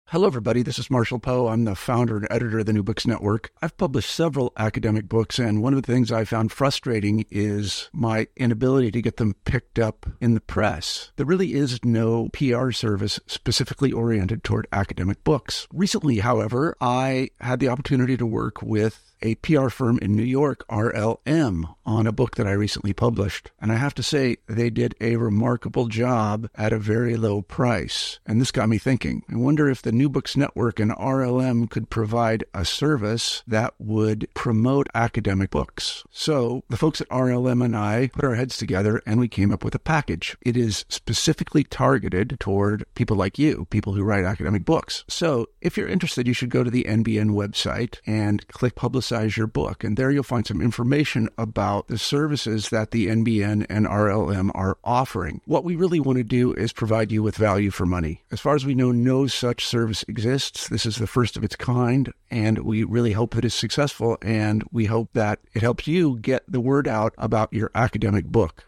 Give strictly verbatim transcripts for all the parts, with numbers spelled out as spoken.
Hello, everybody. This is Marshall Poe. I'm the founder and editor of the New Books Network. I've published several academic books, and one of the things I found frustrating is my inability to get them picked up in the press. There really is no P R service specifically oriented toward academic books. Recently, however, I had the opportunity to work with a P R firm in New York, R L M, on a book that I recently published. And I have to say, they did a remarkable job at a very low price. And this got me thinking. I wonder if the New Books Network and R L M could provide a service that would promote academic books. So the folks at R L M and I put our heads together and we came up with a package. It is specifically targeted toward people like you, people who write academic books. So if you're interested, you should go to the N B N website and click Publicize your book. And there you'll find some information about the services that the N B N and R L M are offering. What we really want to do is provide you with value for money. As far as we know, no such service exists. This is the first of its kind, and we really hope that it's successful, and we hope that it helps you get the word out about your academic book.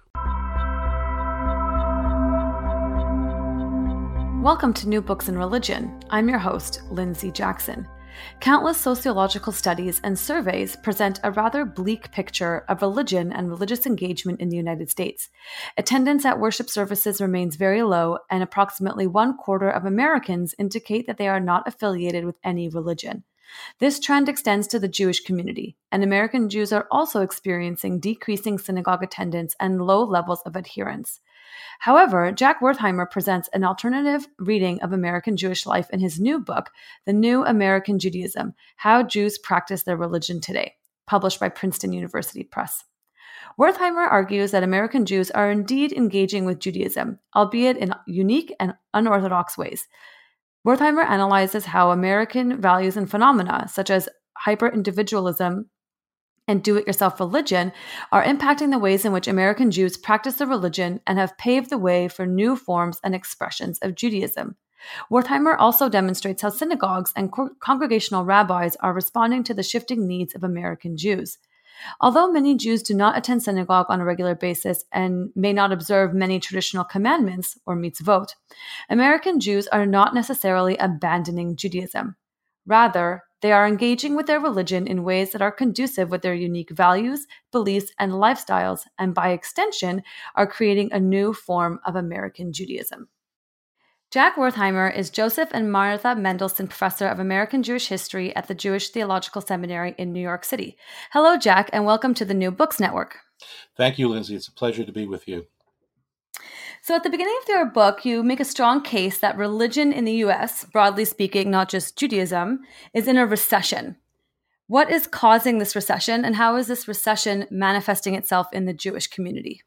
Welcome to New Books in Religion. I'm your host, Lindsay Jackson. Countless sociological studies and surveys present a rather bleak picture of religion and religious engagement in the United States. Attendance at worship services remains very low, and approximately one quarter of Americans indicate that they are not affiliated with any religion. This trend extends to the Jewish community, and American Jews are also experiencing decreasing synagogue attendance and low levels of adherence. However, Jack Wertheimer presents an alternative reading of American Jewish life in his new book, The New American Judaism: How Jews Practice Their Religion Today, published by Princeton University Press. Wertheimer argues that American Jews are indeed engaging with Judaism, albeit in unique and unorthodox ways. Wertheimer analyzes how American values and phenomena, such as hyper-individualism and do-it-yourself religion, are impacting the ways in which American Jews practice their religion and have paved the way for new forms and expressions of Judaism. Wertheimer also demonstrates how synagogues and co- congregational rabbis are responding to the shifting needs of American Jews. Although many Jews do not attend synagogue on a regular basis and may not observe many traditional commandments, or mitzvot, American Jews are not necessarily abandoning Judaism. Rather, they are engaging with their religion in ways that are conducive with their unique values, beliefs, and lifestyles, and by extension, are creating a new form of American Judaism. Jack Wertheimer is Joseph and Martha Mendelsohn Professor of American Jewish History at the Jewish Theological Seminary in New York City. Hello, Jack, and welcome to the New Books Network. Thank you, Lindsay. It's a pleasure to be with you. So at the beginning of your book, you make a strong case that religion in the U S, broadly speaking, not just Judaism, is in a recession. What is causing this recession, and how is this recession manifesting itself in the Jewish community?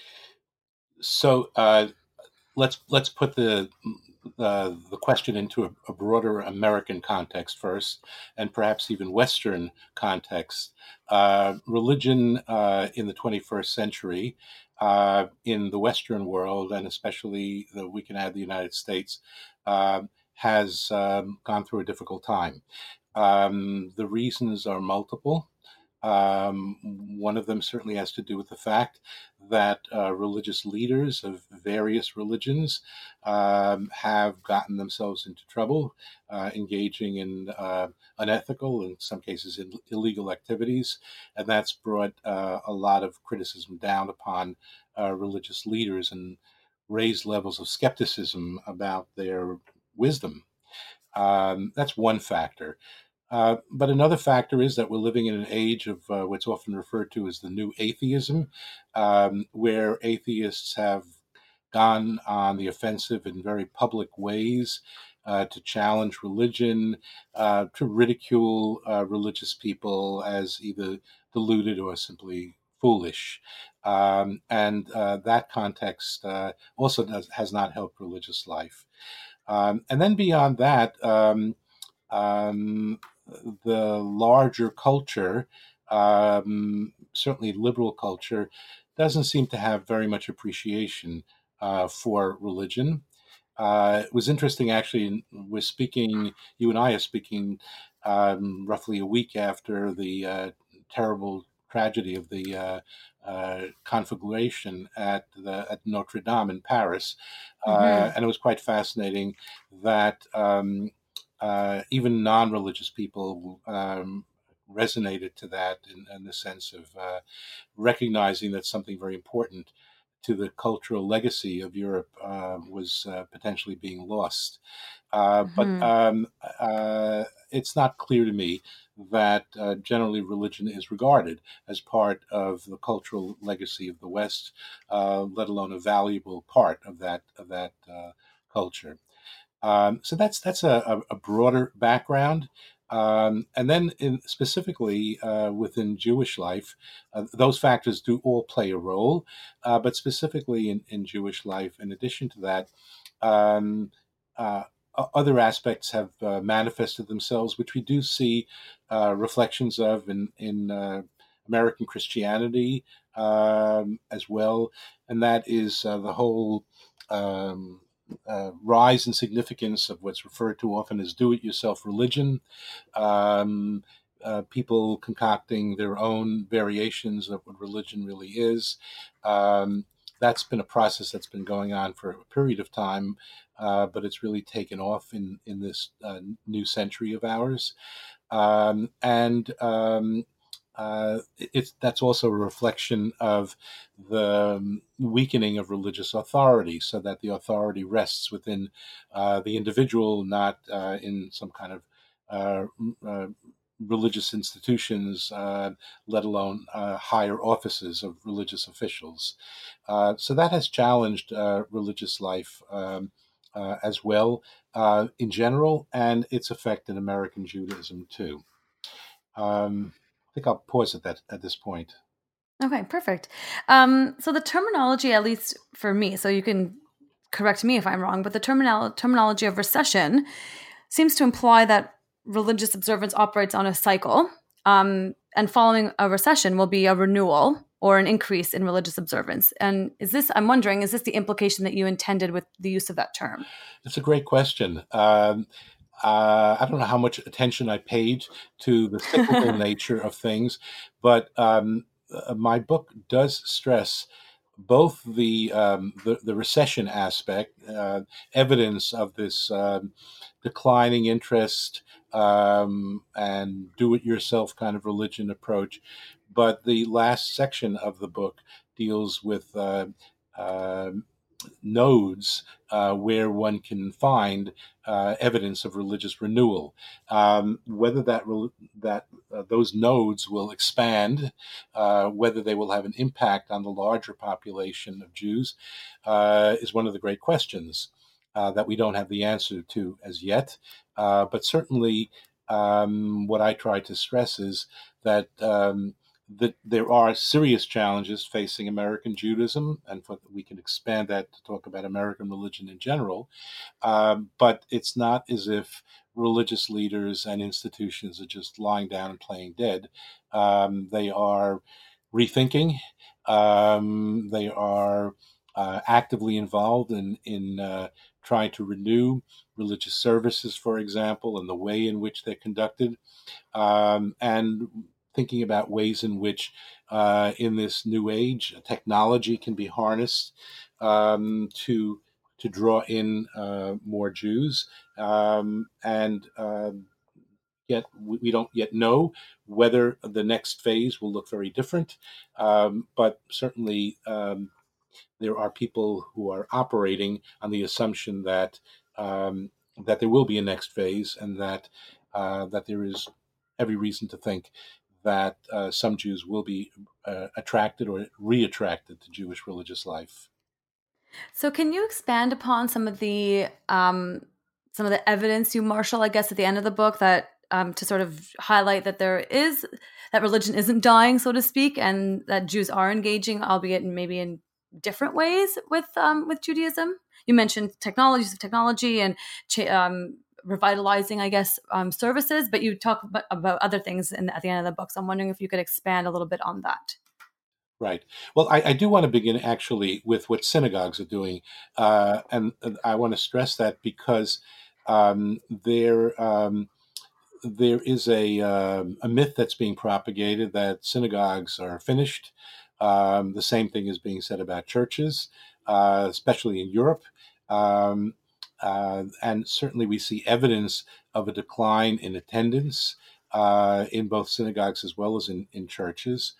So uh, let's let's put the uh, the question into a, a broader American context first, and perhaps even Western context. Uh, religion uh, in the twenty-first century. Uh, in the Western world, and especially the, we can add the United States, uh, has um, gone through a difficult time. Um, the reasons are multiple. Um, one of them certainly has to do with the fact that uh, religious leaders of various religions um, have gotten themselves into trouble, uh, engaging in uh, unethical, in some cases in illegal activities, and that's brought uh, a lot of criticism down upon uh, religious leaders and raised levels of skepticism about their wisdom. Um, that's one factor. Uh, but another factor is that we're living in an age of uh, what's often referred to as the new atheism, um, where atheists have gone on the offensive in very public ways uh, to challenge religion, uh, to ridicule uh, religious people as either deluded or simply foolish. Um, and uh, that context uh, also does, has not helped religious life. Um, and then beyond that, um, um, the larger culture, um, certainly liberal culture, doesn't seem to have very much appreciation uh, for religion. Uh, it was interesting, actually, we're speaking, you and I are speaking um, roughly a week after the uh, terrible tragedy of the uh, uh, conflagration at, the, at Notre Dame in Paris. Uh, Mm-hmm. and it was quite fascinating that um, uh, even non-religious people um, resonated to that in, in the sense of uh, recognizing that something very important to the cultural legacy of Europe uh, was uh, potentially being lost. Uh, but Hmm. um, uh, it's not clear to me that uh, generally religion is regarded as part of the cultural legacy of the West, uh, let alone a valuable part of that of that uh, culture. Um, so that's that's a, a broader background. Um, and then, in, specifically uh, within Jewish life, uh, those factors do all play a role. Uh, but specifically in, in Jewish life, in addition to that, um, uh, other aspects have uh, manifested themselves, which we do see uh, reflections of in in uh, American Christianity um, as well, and that is uh, the whole. Um, uh, rise in significance of what's referred to often as do-it-yourself religion, um, uh, people concocting their own variations of what religion really is. Um, that's been a process that's been going on for a period of time, uh, but it's really taken off in in this uh, new century of ours. Um, and um, uh, it's that's also a reflection of the um, weakening of religious authority, so that the authority rests within uh, the individual, not uh, in some kind of uh, uh, religious institutions, uh, let alone uh, higher offices of religious officials. Uh, so that has challenged uh, religious life um, uh, as well uh, in general, and it's affected American Judaism too. Um, I think I'll pause at that at this point. Okay, perfect. Um, so the terminology, at least for me, so you can correct me if I'm wrong, but the terminal terminology of recession seems to imply that religious observance operates on a cycle, um, and following a recession will be a renewal or an increase in religious observance. And is this? I'm wondering, is this the implication that you intended with the use of that term? It's a great question. Um, uh, I don't know how much attention I paid to the cyclical nature of things, but um, uh, my book does stress both the um, the, the recession aspect, uh, evidence of this um, declining interest um, and do-it-yourself kind of religion approach, but the last section of the book deals with uh, uh, nodes uh, where one can find uh, evidence of religious renewal. Um, whether that re- that uh, those nodes will expand, uh, whether they will have an impact on the larger population of Jews, uh, is one of the great questions uh, that we don't have the answer to as yet. Uh, but certainly, um, what I try to stress is that. Um, that there are serious challenges facing American Judaism, and for, we can expand that to talk about American religion in general. Um, but it's not as if religious leaders and institutions are just lying down and playing dead. Um, they are rethinking. Um, they are uh, actively involved in in uh, trying to renew religious services, for example, and the way in which they're conducted, um, and thinking about ways in which, uh, in this new age, technology can be harnessed um, to to draw in uh, more Jews, um, and uh, yet we don't yet know whether the next phase will look very different. Um, but certainly, um, there are people who are operating on the assumption that um, that there will be a next phase, and that uh, that there is every reason to think that uh, some Jews will be uh, attracted or re-attracted to Jewish religious life. So, can you expand upon some of the um, some of the evidence you marshal, I guess, at the end of the book that um, to sort of highlight that there is that religion isn't dying, so to speak, and that Jews are engaging, albeit in maybe in different ways with um, with Judaism? You mentioned technologies of technology and cha- um, revitalizing, I guess, um, services, but you talk about, about other things in, at the end of the book. So, I'm wondering if you could expand a little bit on that. Right. Well, I, I do want to begin actually with what synagogues are doing, uh, and, and I want to stress that because um, there um, there is a um, a myth that's being propagated that synagogues are finished. Um, the same thing is being said about churches, uh, especially in Europe. Um, Uh, and certainly we see evidence of a decline in attendance uh, in both synagogues as well as in, in churches.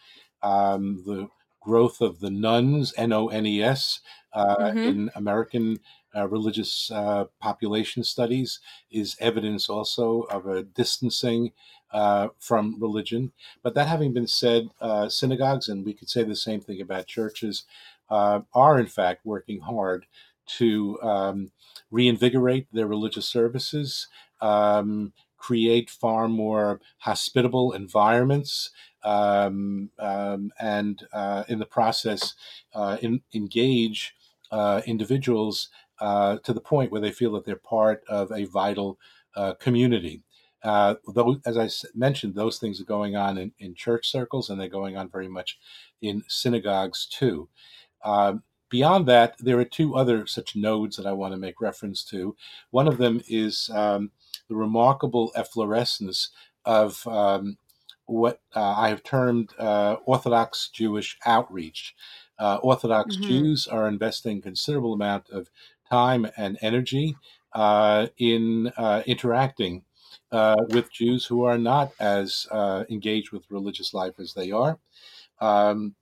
Um, the growth of the nuns, N O N E S, uh, Mm-hmm. in American uh, religious uh, population studies is evidence also of a distancing uh, from religion. But that having been said, uh, synagogues, and we could say the same thing about churches, uh, are in fact working hard to um, reinvigorate their religious services, um, create far more hospitable environments, um, um, and uh, in the process, uh, in, engage uh, individuals uh, to the point where they feel that they're part of a vital uh, community. Uh, though, as I mentioned, those things are going on in, in church circles, and they're going on very much in synagogues too. Um, Beyond that, there are two other such nodes that I want to make reference to. One of them is um, the remarkable efflorescence of um, what uh, I have termed uh, Orthodox Jewish outreach. Uh, Orthodox Mm-hmm. Jews are investing a considerable amount of time and energy uh, in uh, interacting uh, with Jews who are not as uh, engaged with religious life as they are. Um,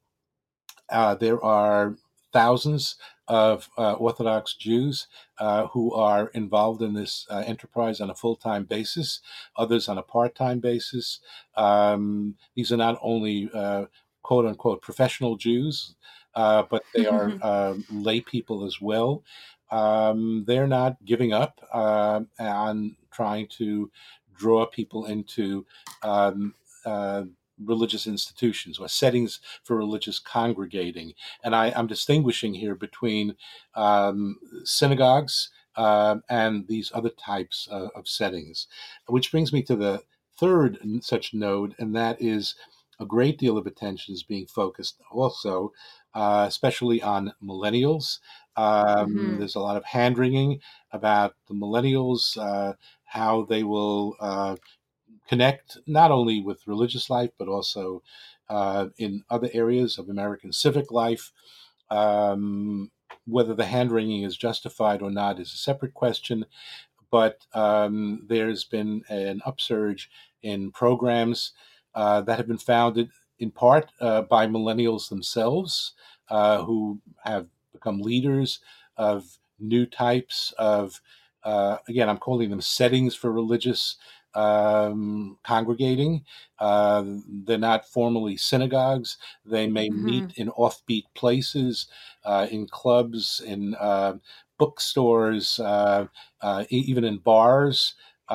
uh, there are thousands of uh, Orthodox Jews uh, who are involved in this uh, enterprise on a full-time basis, others on a part-time basis. Um, these are not only uh, quote-unquote professional Jews, uh, but they are uh, lay people as well. Um, they're not giving up uh, on trying to draw people into um, uh, religious institutions or settings for religious congregating. And I, I'm distinguishing here between um, synagogues uh, and these other types uh, of settings, which brings me to the third such node, and that is a great deal of attention is being focused also, uh, especially on millennials. Um, Mm-hmm. there's a lot of hand-wringing about the millennials, uh, how they will uh, connect not only with religious life, but also uh, in other areas of American civic life. Um, whether the hand wringing is justified or not is a separate question, but um, there's been an upsurge in programs uh, that have been founded in part uh, by millennials themselves, uh, who have become leaders of new types of, uh, again, I'm calling them settings for religious um, congregating. Uh, they're not formally synagogues. They may Mm-hmm. meet in offbeat places, uh, in clubs, in uh, bookstores, uh, uh, even in bars.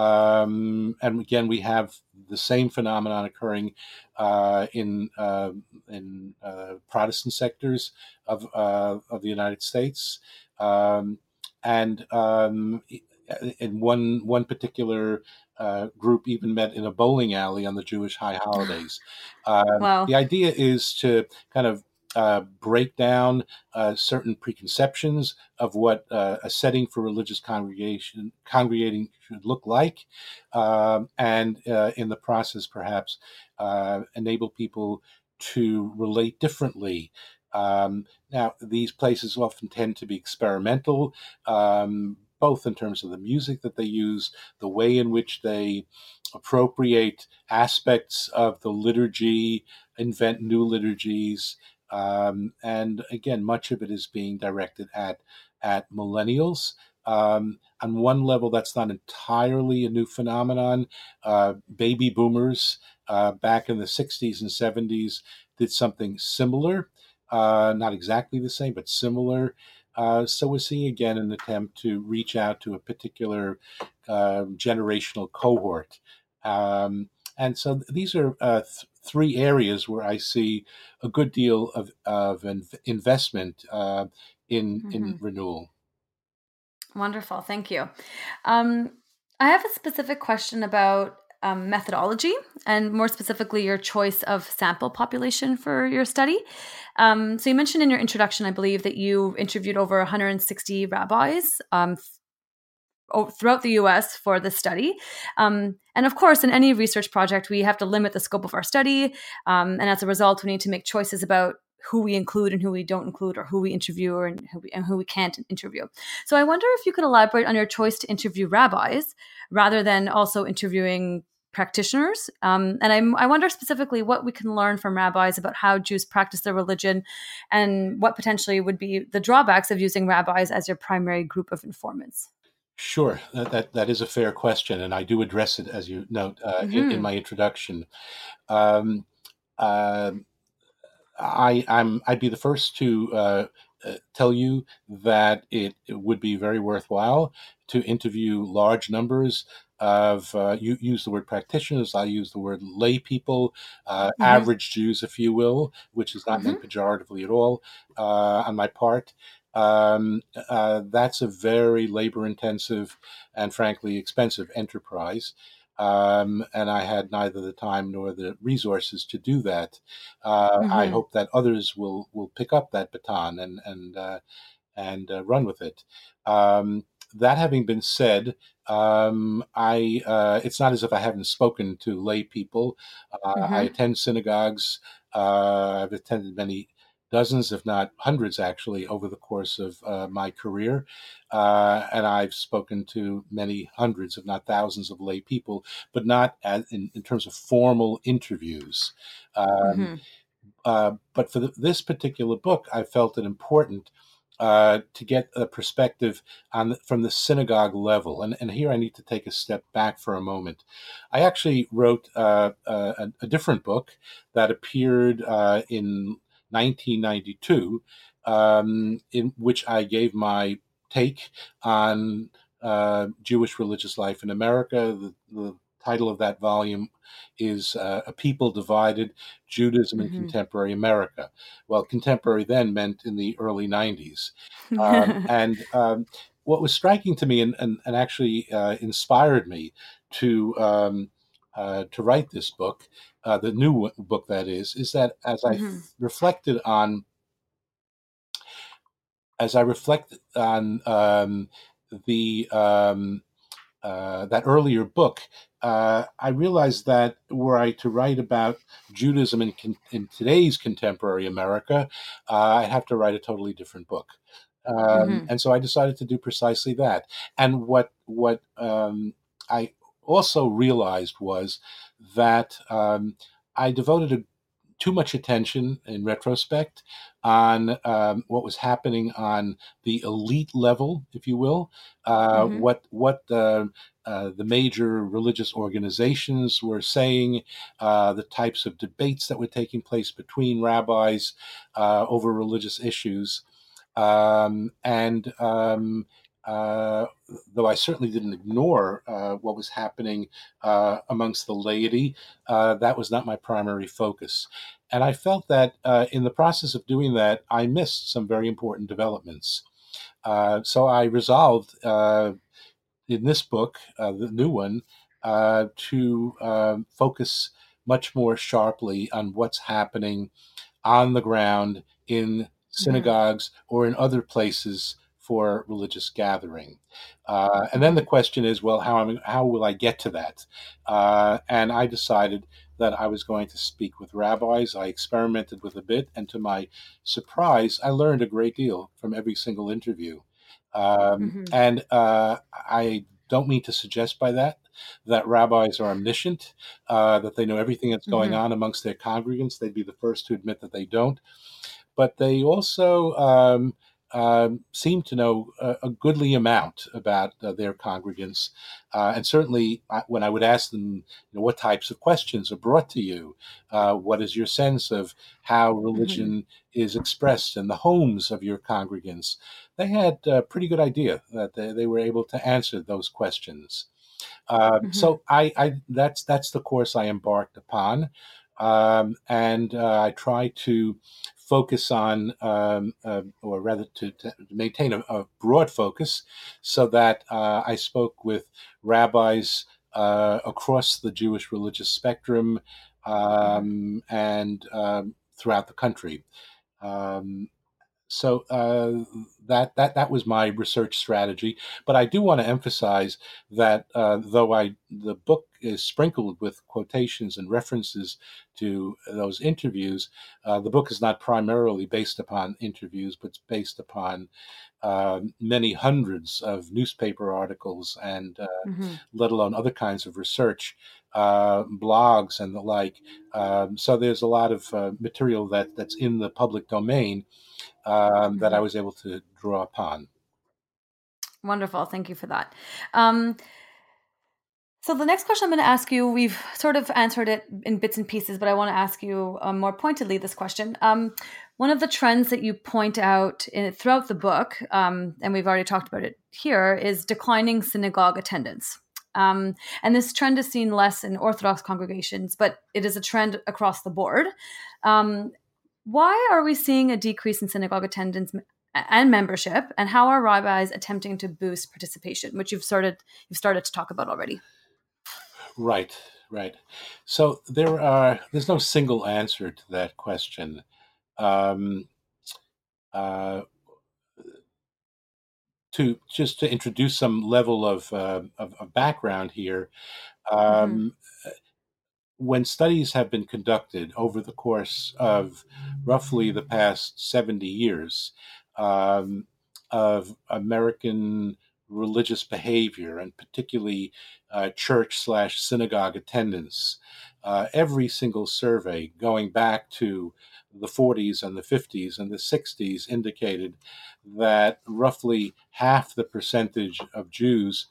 Um, and again, we have the same phenomenon occurring uh, in uh, in uh, Protestant sectors of uh, of the United States, um, and um, in one one particular uh, group even met in a bowling alley on the Jewish high holidays. Um, Wow. the idea is to kind of uh, break down uh, certain preconceptions of what uh, a setting for religious congregation congregating should look like, um, and uh, in the process, perhaps uh, enable people to relate differently. Um, now, these places often tend to be experimental, um, both in terms of the music that they use, the way in which they appropriate aspects of the liturgy, invent new liturgies. Um, and again, much of it is being directed at at millennials. Um, on one level, that's not entirely a new phenomenon. Uh, baby boomers uh, back in the sixties and seventies did something similar, uh, not exactly the same, but similar. Uh, so we're seeing again an attempt to reach out to a particular uh, generational cohort. Um, and so these are uh, th- three areas where I see a good deal of, of inv- investment uh, in, Mm-hmm. in renewal. Wonderful. Thank you. Um, I have a specific question about um, methodology and more specifically your choice of sample population for your study. Um, so you mentioned in your introduction, I believe, that you interviewed over one hundred sixty rabbis um, throughout the U S for the study. Um, and of course, in any research project, we have to limit the scope of our study. Um, and as a result, we need to make choices about who we include and who we don't include, or who we interview and who we, and who we can't interview. So I wonder if you could elaborate on your choice to interview rabbis rather than also interviewing practitioners. Um, and I, I wonder specifically what we can learn from rabbis about how Jews practice their religion, and what potentially would be the drawbacks of using rabbis as your primary group of informants. Sure, that, that that is a fair question, and I do address it, as you note, uh, mm-hmm. in, in my introduction. Um, uh, I, I'm I'd be the first to uh, uh, tell you that it, it would be very worthwhile to interview large numbers of, uh, you use the word practitioners, I use the word lay people, uh, mm-hmm. average Jews, if you will, which is not mm-hmm. meant pejoratively at all uh, on my part. Um, uh, that's a very labor-intensive and frankly expensive enterprise. Um, and I had neither the time nor the resources to do that. Uh, mm-hmm. I hope that others will, will pick up that baton and and uh, and uh, run with it. Um, that having been said, um, I uh, it's not as if I haven't spoken to lay people. Uh, mm-hmm. I attend synagogues. Uh, I've attended many dozens, if not hundreds, actually, over the course of uh, my career. Uh, and I've spoken to many hundreds, if not thousands, of lay people, but not as in, in terms of formal interviews. Um, mm-hmm. uh, but for the, this particular book, I felt it important uh, to get a perspective on from the synagogue level. And, and here I need to take a step back for a moment. I actually wrote uh, a, a different book that appeared uh, in nineteen ninety-two, um, in which I gave my take on uh, Jewish religious life in America. The, the title of that volume is uh, A People Divided, Judaism in mm-hmm. Contemporary America. Well, contemporary then meant in the early nineties. Um, and um, what was striking to me and, and, and actually uh, inspired me to um, uh, to write this book, uh, the new book that is, is that as I mm-hmm. reflected on, as I reflected on um, the um, uh, that earlier book, uh, I realized that were I to write about Judaism in, con- in today's contemporary America, uh, I'd have to write a totally different book. Um, mm-hmm. And so I decided to do precisely that. And what what um, I also realized was that um, I devoted a, too much attention in retrospect on um, what was happening on the elite level, if you will, uh, mm-hmm. what what uh, uh, the major religious organizations were saying, uh, the types of debates that were taking place between rabbis uh, over religious issues. Um, and um, uh, though I certainly didn't ignore uh, what was happening uh, amongst the laity, uh, that was not my primary focus. And I felt that uh, in the process of doing that, I missed some very important developments. Uh, so I resolved uh, in this book, uh, the new one, uh, to um, focus much more sharply on what's happening on the ground in synagogues mm-hmm. or in other places for religious gathering. Uh, and then the question is, well, how am, how will I get to that? Uh, and I decided that I was going to speak with rabbis. I experimented with a bit, and to my surprise, I learned a great deal from every single interview. Um, mm-hmm. And uh, I don't mean to suggest by that that rabbis are omniscient, uh, that they know everything that's going mm-hmm. on amongst their congregants. They'd be the first to admit that they don't. But they also um, um, seem to know a, a goodly amount about uh, their congregants. Uh, and certainly I, when I would ask them, you know, what types of questions are brought to you, uh, what is your sense of how religion mm-hmm. is expressed in the homes of your congregants, they had a pretty good idea that they, they were able to answer those questions. Uh, mm-hmm. So I, I that's that's the course I embarked upon. Um, and uh, I try to focus on, um, uh, or rather to, to maintain a, a broad focus, so that uh, I spoke with rabbis uh, across the Jewish religious spectrum um, and um, throughout the country. Um, so uh, that that that was my research strategy. But I do want to emphasize that uh, though I the book is sprinkled with quotations and references to those interviews, uh, the book is not primarily based upon interviews, but it's based upon uh, many hundreds of newspaper articles and uh, Mm-hmm. let alone other kinds of research, uh, blogs and the like. Um, so there's a lot of uh, material that that's in the public domain um, that I Mm-hmm. was able to draw upon. Wonderful. Thank you for that. Um, so the next question I'm going to ask you, we've sort of answered it in bits and pieces, but I want to ask you um, more pointedly this question. Um, one of the trends that you point out in, throughout the book, um, and we've already talked about it here, is declining synagogue attendance. Um, and this trend is seen less in Orthodox congregations, but it is a trend across the board. Um, why are we seeing a decrease in synagogue attendance and membership, and how are rabbis attempting to boost participation, which you've started you've started to talk about already? Right, right. So there are there's no single answer to that question. Um, uh, to just to introduce some level of uh, of, of background here, Mm-hmm. um, when studies have been conducted over the course of roughly the past seventy years um, of American religious behavior, and particularly uh, church slash synagogue attendance, uh, every single survey going back to the forties and the fifties and the sixties indicated that roughly half the percentage of Jews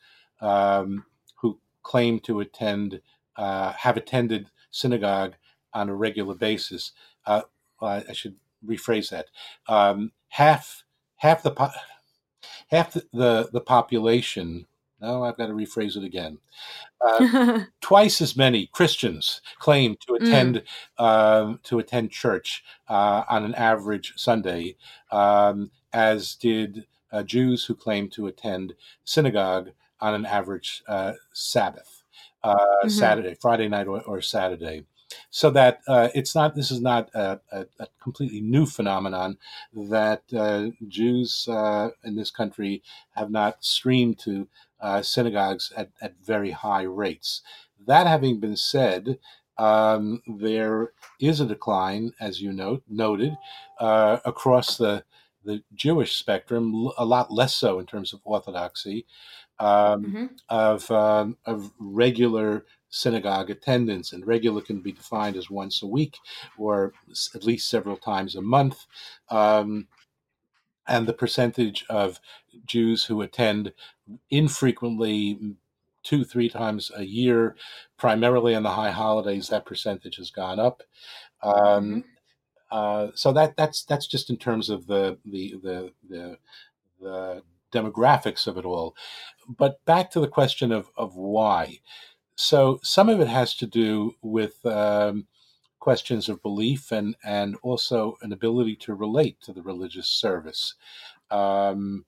um, who claim to attend uh, have attended synagogue on a regular basis. Uh, I should rephrase that. Um, half half the po- half the, the the population. No, I've got to rephrase it again. Uh, twice as many Christians claim to Mm. attend um, to attend church uh, on an average Sunday um, as did uh, Jews who claim to attend synagogue on an average uh, Sabbath, uh, Mm-hmm. Saturday, Friday night, or, or Saturday. So that uh, it's not. This is not a, a, a completely new phenomenon that uh, Jews uh, in this country have not streamed to uh, synagogues at, at very high rates. That having been said, um, there is a decline, as you note, noted, uh, across the the Jewish spectrum, a lot less so in terms of orthodoxy, um, Mm-hmm. of um, of regular synagogue attendance, and regular can be defined as once a week or at least several times a month. Um, and the percentage of Jews who attend infrequently, two, three times a year, primarily on the high holidays, that percentage has gone up. Mm-hmm. Um, uh, so that that's that's just in terms of the the the the, the demographics of it all. But back to the question of of why. So some of it has to do with um, questions of belief and and also an ability to relate to the religious service. Um,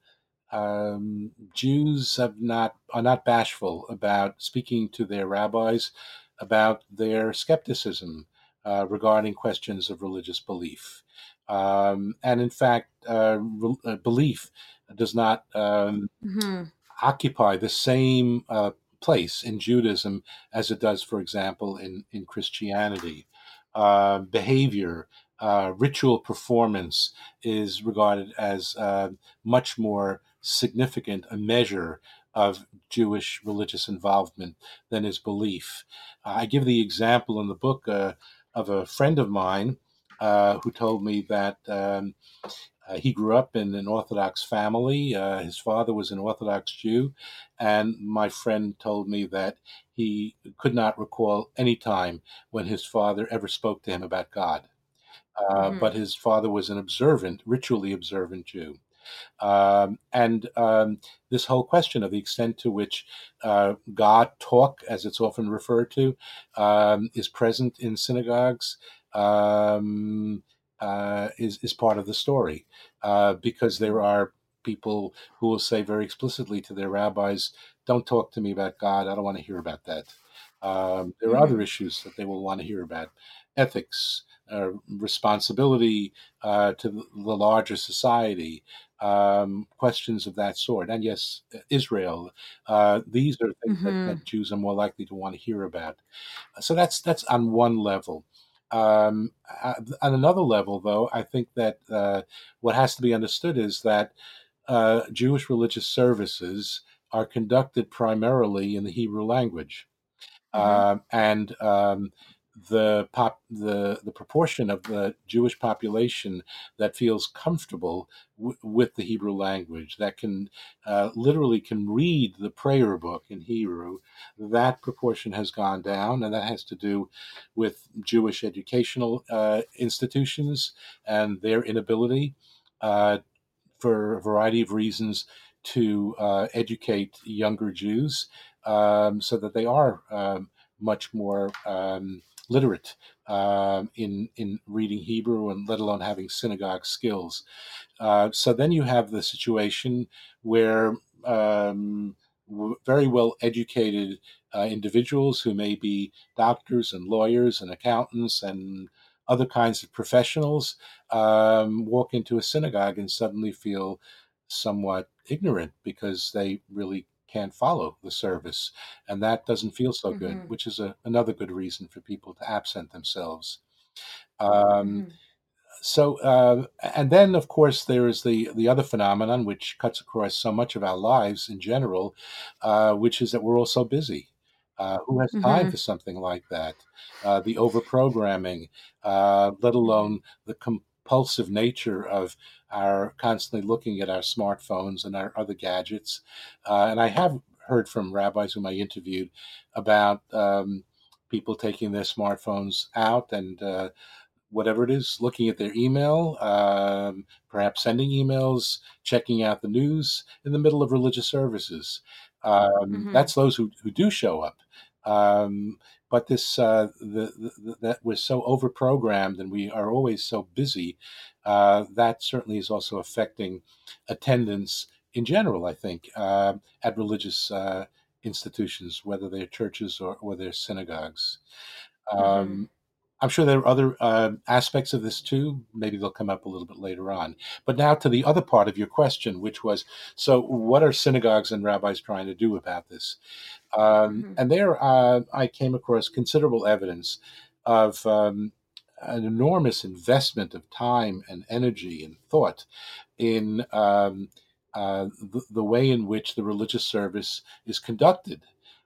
um, Jews have not are not bashful about speaking to their rabbis about their skepticism uh, regarding questions of religious belief, um, and in fact, uh, re- uh, belief does not um, Mm-hmm. occupy the same uh, place in Judaism as it does, for example, in, in Christianity. Uh, behavior, uh, ritual performance is regarded as uh, much more significant a measure of Jewish religious involvement than is belief. Uh, I give the example in the book uh, of a friend of mine uh, who told me that um, uh, he grew up in an Orthodox family. Uh, his father was an Orthodox Jew. And my friend told me that he could not recall any time when his father ever spoke to him about God. Uh, Mm-hmm. but his father was an observant, ritually observant Jew. Um, and um, this whole question of the extent to which uh, God talk, as it's often referred to, um, is present in synagogues um, uh, is is part of the story, uh, because there are people who will say very explicitly to their rabbis, "Don't talk to me about God. I don't want to hear about that." Um, there are other Mm-hmm. issues that they will want to hear about: ethics, uh, responsibility uh, to the larger society, um, questions of that sort. And yes, Israel. Uh, these are things that, Mm-hmm. that Jews are more likely to want to hear about. So that's that's on one level. Um, uh, on another level, though, I think that uh, what has to be understood is that uh, Jewish religious services are conducted primarily in the Hebrew language, Mm-hmm. um, and um, the pop the the proportion of the Jewish population that feels comfortable w- with the Hebrew language, that can uh, literally can read the prayer book in Hebrew, that proportion has gone down, and that has to do with Jewish educational uh, institutions and their inability, uh, for a variety of reasons, to uh, educate younger Jews, um, so that they are um, much more um, literate um, in in reading Hebrew, and let alone having synagogue skills. Uh, so then you have the situation where um, very well educated uh, individuals who may be doctors and lawyers and accountants and other kinds of professionals um, walk into a synagogue and suddenly feel somewhat ignorant because they really can't follow the service. And that doesn't feel so good, Mm-hmm. which is a, another good reason for people to absent themselves. Um, Mm-hmm. so, uh, and then of course there is the the other phenomenon which cuts across so much of our lives in general, uh, which is that we're all so busy. Uh, who has time Mm-hmm. for something like that? Uh, the overprogramming, uh, let alone the compulsive nature of our constantly looking at our smartphones and our other gadgets. Uh, and I have heard from rabbis whom I interviewed about um, people taking their smartphones out and uh, whatever it is, looking at their email, um, perhaps sending emails, checking out the news in the middle of religious services. Um, Mm-hmm. that's those who, who do show up. Um, but this uh, the, the, that we're so overprogrammed and we are always so busy, uh, that certainly is also affecting attendance in general, I think, uh, at religious uh, institutions, whether they're churches or, or they're synagogues. Mm-hmm. Um, I'm sure there are other uh, aspects of this too. Maybe they'll come up a little bit later on. But now to the other part of your question, which was, so what are synagogues and rabbis trying to do about this? Um, Mm-hmm. and there uh, I came across considerable evidence of um, an enormous investment of time and energy and thought in um, uh, the, the way in which the religious service is conducted.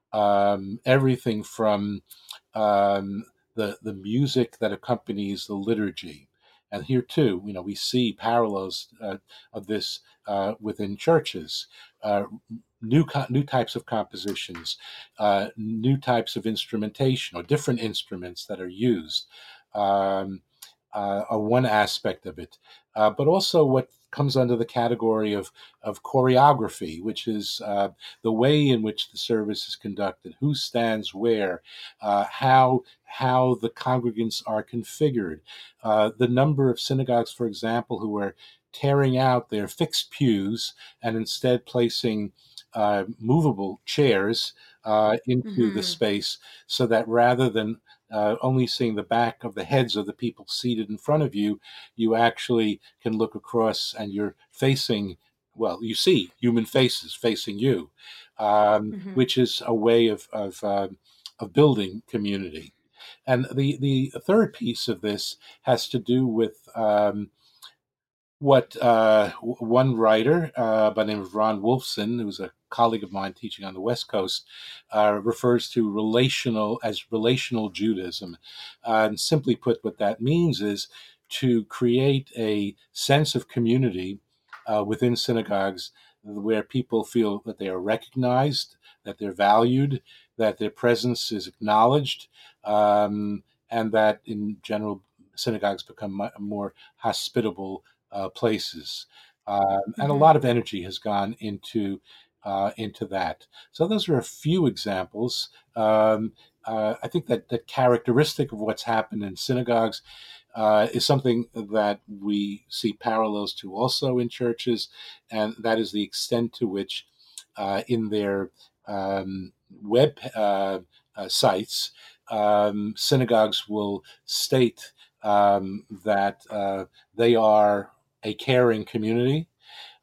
Um, everything from um, the the music that accompanies the liturgy. And here too, you know, we see parallels uh, of this uh, within churches. Uh, new co- new types of compositions, uh, new types of instrumentation, or different instruments that are used, um, uh, are one aspect of it. Uh, but also what comes under the category of of choreography, which is uh, the way in which the service is conducted, who stands where, uh, how how the congregants are configured, uh, the number of synagogues, for example, who are tearing out their fixed pews and instead placing uh, movable chairs uh, into the Mm-hmm. space, so that rather than uh, only seeing the back of the heads of the people seated in front of you, you actually can look across and you're facing, well, you see human faces facing you, um, Mm-hmm. which is a way of, of um, of building community. And the, the third piece of this has to do with um, what uh, one writer uh, by the name of Ron Wolfson, who's a colleague of mine teaching on the West Coast, uh, refers to relational as relational Judaism. Uh, and simply put, what that means is to create a sense of community uh, within synagogues where people feel that they are recognized, that they're valued, that their presence is acknowledged, um, and that in general synagogues become more hospitable uh, places. Um, and a Mm-hmm. lot of energy has gone into uh, into that. So those are a few examples. Um, uh, I think that the characteristic of what's happened in synagogues uh, is something that we see parallels to also in churches, and that is the extent to which, uh, in their um, web uh, uh, sites, um, synagogues will state um, that uh, they are a caring community,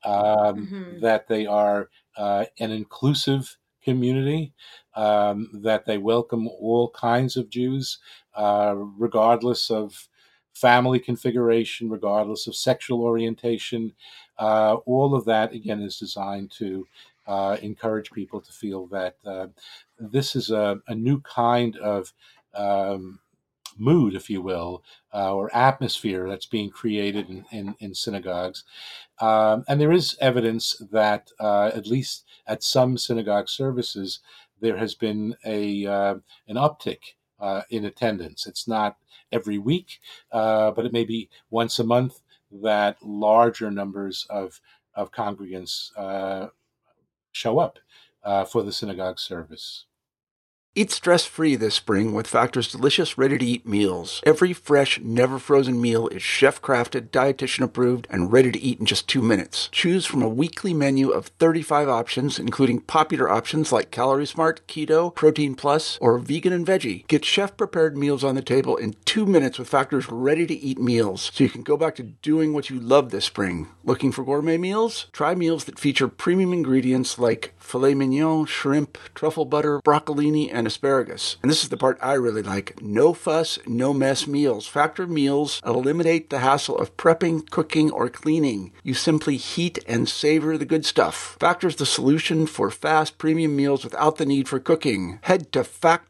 um, Mm-hmm. that they are uh, an inclusive community, um, that they welcome all kinds of Jews, uh, regardless of family configuration, regardless of sexual orientation. Uh, all of that, again, is designed to uh, encourage people to feel that uh, this is a, a new kind of um, mood, if you will, uh, or atmosphere that's being created in, in, in synagogues. Um, and there is evidence that, uh, at least at some synagogue services, there has been a uh, an uptick uh, in attendance. It's not every week, uh, but it may be once a month that larger numbers of of congregants uh, show up uh, for the synagogue service. Eat stress-free this spring with Factor's delicious, ready-to-eat meals. Every fresh, never-frozen meal is chef-crafted, dietitian-approved, and ready to eat in just two minutes. Choose from a weekly menu of thirty-five options, including popular options like Calorie Smart, Keto, Protein Plus, or Vegan and Veggie. Get chef-prepared meals on the table in two minutes with Factor's ready-to-eat meals, so you can go back to doing what you love this spring. Looking for gourmet meals? Try meals that feature premium ingredients like filet mignon, shrimp, truffle butter, broccolini, and asparagus. And this is the part I really like. No fuss, no mess meals. Factor meals eliminate the hassle of prepping, cooking, or cleaning. You simply heat and savor the good stuff. Factor's the solution for fast premium meals without the need for cooking. Head to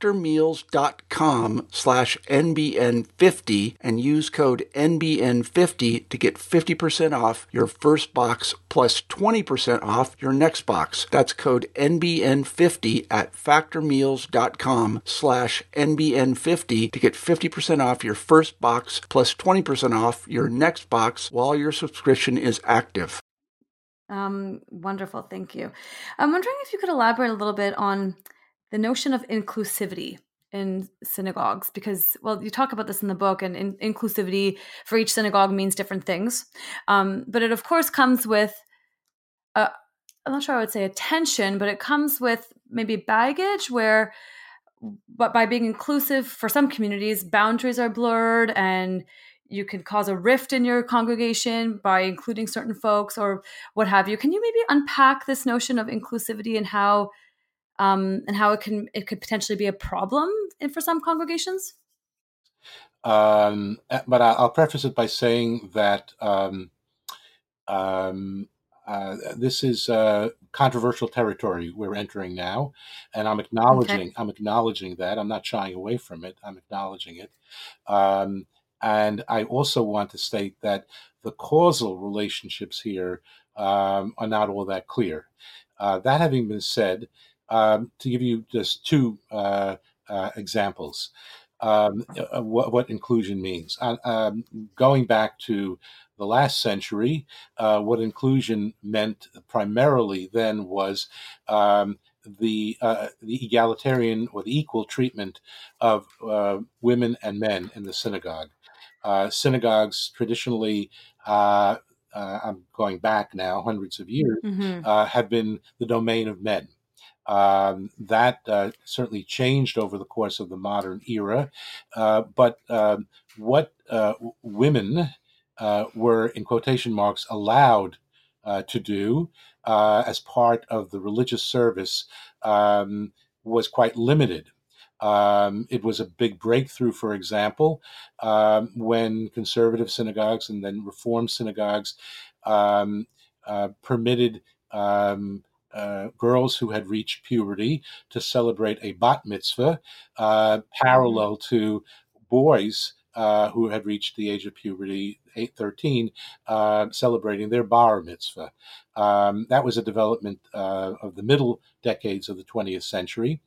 factormeals.com slash NBN50 and use code N B N fifty to get fifty percent off your first box plus twenty percent off your next box. That's code N B N fifty at factormeals.com slash N B N fifty to get fifty percent off your first box plus twenty percent off your next box while your subscription is active. Um, wonderful. Thank you. I'm wondering if you could elaborate a little bit on the notion of inclusivity in synagogues, because, well, you talk about this in the book, and in, inclusivity for each synagogue means different things. Um, but it, of course, comes with, a, I'm not sure I would say a tension, but it comes with maybe baggage where, but by being inclusive for some communities, boundaries are blurred and you can cause a rift in your congregation by including certain folks or what have you. Can you maybe unpack this notion of inclusivity and how um, and how it can it could potentially be a problem in, for some congregations? Um, but I'll preface it by saying that um, um, uh, this is uh, controversial territory we're entering now, and I'm acknowledging Okay. I'm acknowledging that. I'm not shying away from it. I'm acknowledging it. Um, and I also want to state that the causal relationships here um, are not all that clear. Uh, that having been said, um, to give you just two uh, uh, examples, um, uh, what, what inclusion means. Uh, um, going back to the last century, uh, what inclusion meant primarily then was um, the uh, the egalitarian or the equal treatment of uh, women and men in the synagogue. Uh, synagogues traditionally, uh, uh, I'm going back now hundreds of years, Mm-hmm. uh, have been the domain of men. Um, that uh, certainly changed over the course of the modern era. Uh, but um, what uh, women uh, were, in quotation marks, allowed uh, to do uh, as part of the religious service um, was quite limited. Um, it was a big breakthrough, for example, um, when conservative synagogues and then reform synagogues um, uh, permitted um, uh, girls who had reached puberty to celebrate a bat mitzvah, uh, Mm-hmm. parallel to boys uh, who had reached the age of puberty, eight, thirteen, uh, celebrating their bar mitzvah. Um, that was a development uh, of the middle decades of the twentieth century.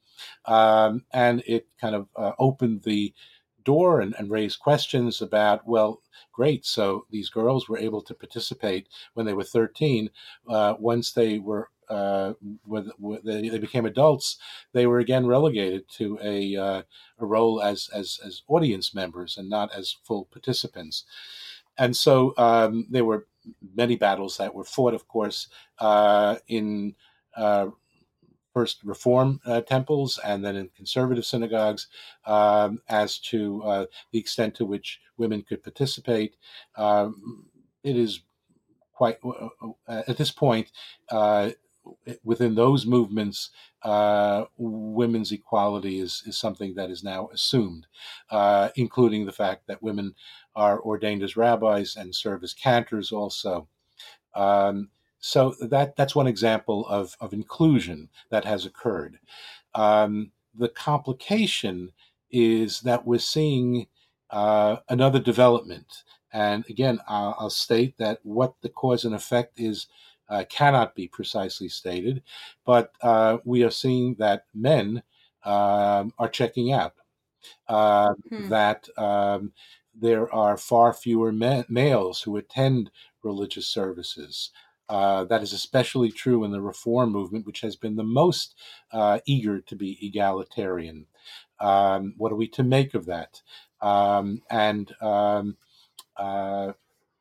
Um, and it kind of uh, opened the door and, and raised questions about, well, great, so these girls were able to participate when they were thirteen. Uh, once they were uh, with, with they, they became adults, they were again relegated to a uh, a role as, as as audience members and not as full participants. And so um, there were many battles that were fought, of course, uh, in uh, first Reform uh, temples and then in conservative synagogues um, as to uh, the extent to which women could participate. Um, it is quite uh, at this point, uh, within those movements, uh, women's equality is, is something that is now assumed, uh, including the fact that women are ordained as rabbis and serve as cantors also. Um, so that that's one example of, of inclusion that has occurred. Um, the complication is that we're seeing uh, another development. And again, I'll, I'll state that what the cause and effect is uh, cannot be precisely stated, but uh, we are seeing that men um, are checking out, uh, Hmm. that um, there are far fewer ma- males who attend religious services. Uh, that is especially true in the reform movement, which has been the most uh, eager to be egalitarian. Um, what are we to make of that? Um, and um, uh,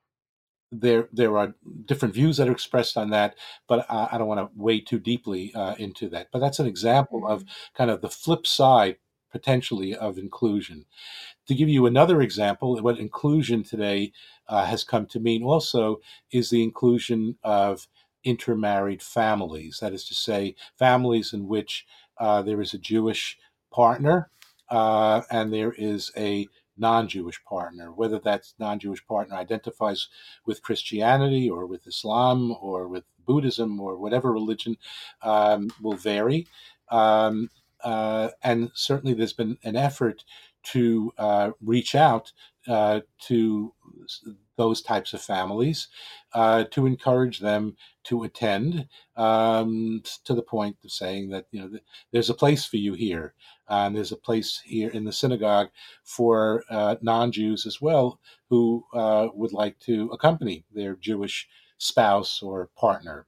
there, there are different views that are expressed on that, but I, I don't want to wade too deeply uh, into that. But that's an example of Mm-hmm. kind of the flip side, potentially, of inclusion. To give you another example, what inclusion today uh, has come to mean also is the inclusion of intermarried families. That is to say, families in which uh, there is a Jewish partner uh, and there is a non-Jewish partner. Whether that non-Jewish partner identifies with Christianity or with Islam or with Buddhism or whatever religion um, will vary. Um, uh, and certainly there's been an effort to uh, reach out uh, to those types of families, uh, to encourage them to attend, um, to the point of saying that, you know, there's a place for you here. Um, there's a place here in the synagogue for uh, non-Jews as well who uh, would like to accompany their Jewish spouse or partner.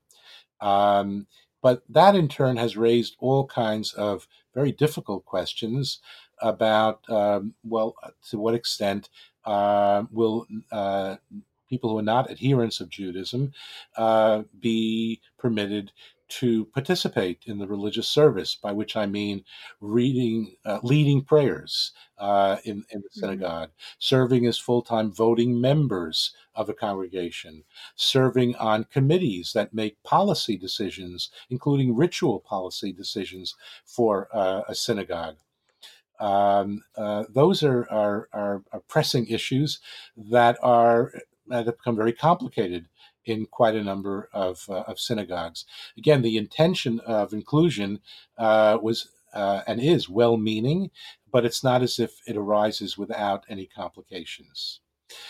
Um, but that in turn has raised all kinds of very difficult questions about, um, well, to what extent uh, will uh, people who are not adherents of Judaism uh, be permitted to participate in the religious service, by which I mean reading, uh, leading prayers uh, in, in the Mm-hmm. synagogue, serving as full-time voting members of a congregation, serving on committees that make policy decisions, including ritual policy decisions for uh, a synagogue. Um, uh, those are, are, are, are pressing issues that are that have become very complicated in quite a number of, uh, of synagogues. Again, the intention of inclusion uh, was uh, and is well-meaning, but it's not as if it arises without any complications.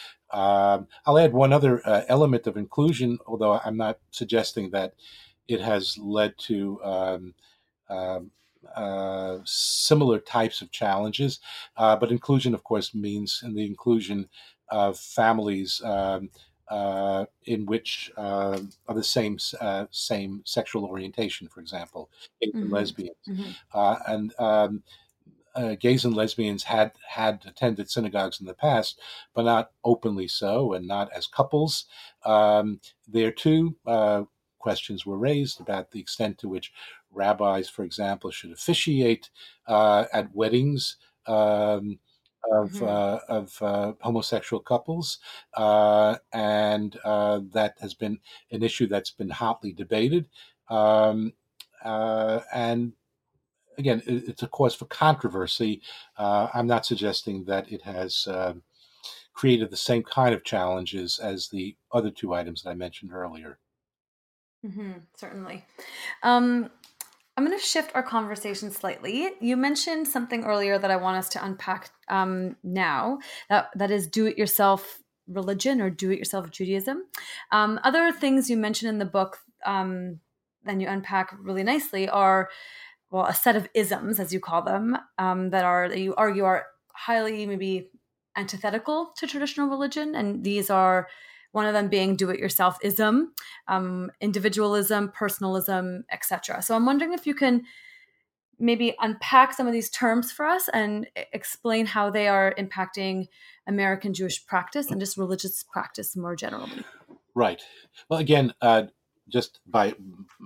Um, I'll add one other uh, element of inclusion, although I'm not suggesting that it has led to um, um, uh, similar types of challenges. Uh, but inclusion, of course, means in the inclusion of families um, uh, in which uh, are the same uh, same sexual orientation, for example, gays and Mm-hmm. lesbians, Mm-hmm. uh, and um, uh, gays and lesbians had had attended synagogues in the past, but not openly so, and not as couples. Um, there too, uh, questions were raised about the extent to which rabbis, for example, should officiate uh, at weddings um, of Mm-hmm. uh, of uh, homosexual couples, uh, and uh, that has been an issue that's been hotly debated. Um, uh, and again, it's a cause for controversy. Uh, I'm not suggesting that it has uh, created the same kind of challenges as the other two items that I mentioned earlier. Mm-hmm. Certainly. Um, I'm going to shift our conversation slightly. You mentioned something earlier that I want us to unpack um, now. That that is do-it-yourself religion or do-it-yourself Judaism. Um, other things you mentioned in the book, um, and you unpack really nicely, are well a set of isms, as you call them, um, that are that you argue are highly maybe antithetical to traditional religion, and these are one of them being do-it-yourself-ism, um, individualism, personalism, et cetera. So I'm wondering if you can maybe unpack some of these terms for us and explain how they are impacting American Jewish practice and just religious practice more generally. Right. Well, again, uh, just by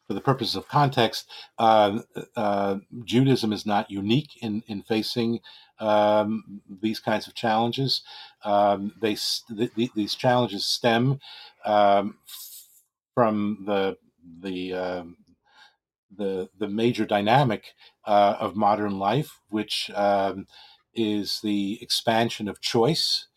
for the purposes of context, uh, uh, Judaism is not unique in in facing um, these kinds of challenges. Um, they th- th- these challenges stem um, from the the um, the the major dynamic uh, of modern life, which um, is the expansion of choice.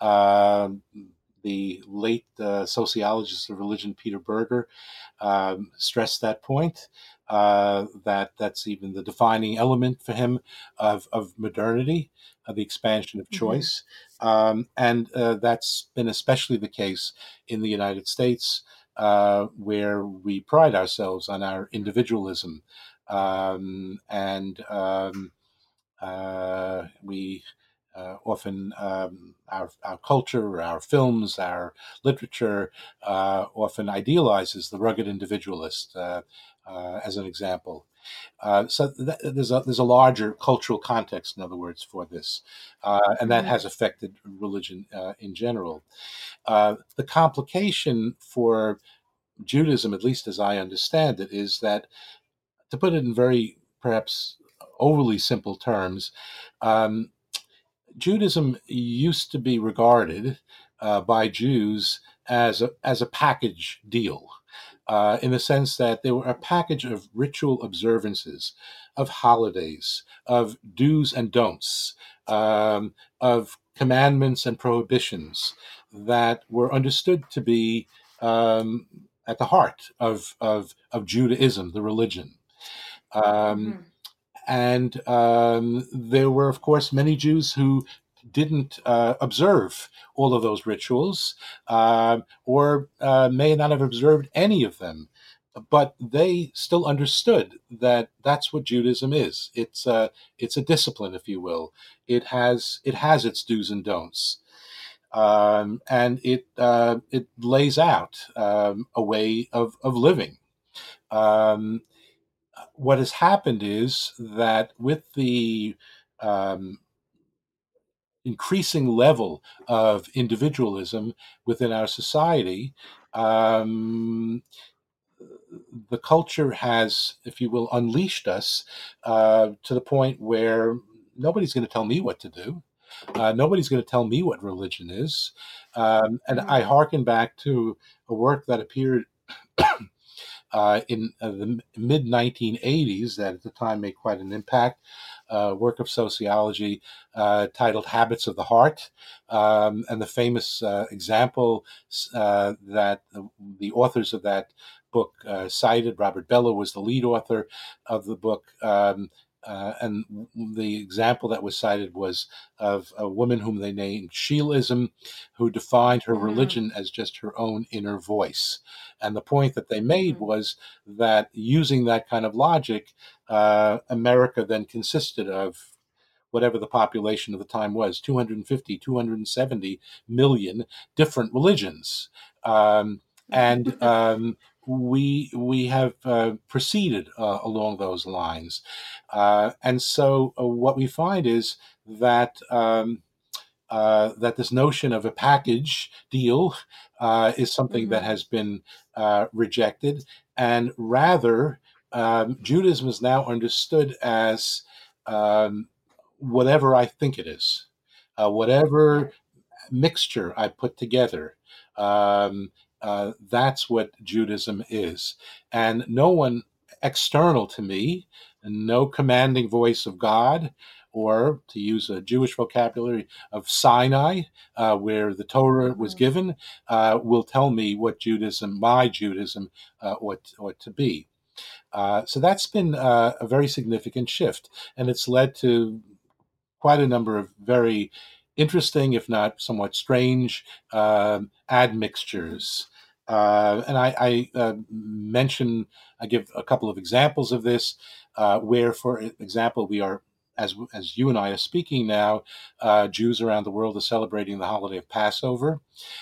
Um the late uh, sociologist of religion, Peter Berger, um, stressed that point. Uh, that that's even the defining element for him of of modernity, of the expansion of Mm-hmm. choice, um, and uh, that's been especially the case in the United States, uh, where we pride ourselves on our individualism, um, and um, uh, we uh, often um, our our culture, our films, our literature uh, often idealizes the rugged individualist, uh, uh, as an example. Uh, so th- there's a there's a larger cultural context, in other words, for this, uh, and that Mm-hmm. has affected religion uh, in general. Uh, the complication for Judaism, at least as I understand it, is that, to put it in very perhaps overly simple terms, um, Judaism used to be regarded uh, by Jews as a, as a package deal, uh, in the sense that they were a package of ritual observances, of holidays, of do's and don'ts, um, of commandments and prohibitions that were understood to be um, at the heart of, of, of Judaism, the religion. Um, Mm-hmm. and um, there were, of course, many Jews who didn't uh, observe all of those rituals, uh, or uh, may not have observed any of them. But they still understood that that's what Judaism is. It's a, it's a discipline, if you will. It has it has its do's and don'ts, um, and it uh, it lays out um, a way of of living. Um, what has happened is that with the um, increasing level of individualism within our society, um, the culture has, if you will, unleashed us uh, to the point where nobody's going to tell me what to do. Uh, nobody's going to tell me what religion is. Um, and I Mm-hmm. hearken back to a work that appeared uh, in uh, the mid nineteen eighties, that at the time made quite an impact, uh, work of sociology uh, titled Habits of the Heart. Um, and the famous uh, example uh, that the, the authors of that book uh, cited, Robert Bellah was the lead author of the book. Um, uh, and the example that was cited was of a woman whom they named Sheilaism, who defined her Mm-hmm. religion as just her own inner voice. And the point that they made Mm-hmm. was that, using that kind of logic, uh, America then consisted of whatever the population of the time was, two hundred fifty, two hundred seventy million different religions. Um, and um, we we have uh, proceeded uh, along those lines. Uh, and so uh, what we find is that um, uh, that this notion of a package deal uh, is something that Mm-hmm. has been uh, rejected, and rather um, Judaism is now understood as um, whatever I think it is, uh, Yeah. whatever mixture I put together. Um, uh, that's what Judaism is. And no one external to me, no commanding voice of God, or, to use a Jewish vocabulary, of Sinai, uh, where the Torah was Mm-hmm. given, uh, will tell me what Judaism, my Judaism, uh, ought, ought to be. Uh, so that's been uh, a very significant shift, and it's led to quite a number of very interesting, if not somewhat strange, um, admixtures. Uh, and I, I uh, mention, I give a couple of examples of this, uh, where, for example, we are, as as you and I are speaking now, uh, Jews around the world are celebrating the holiday of Passover,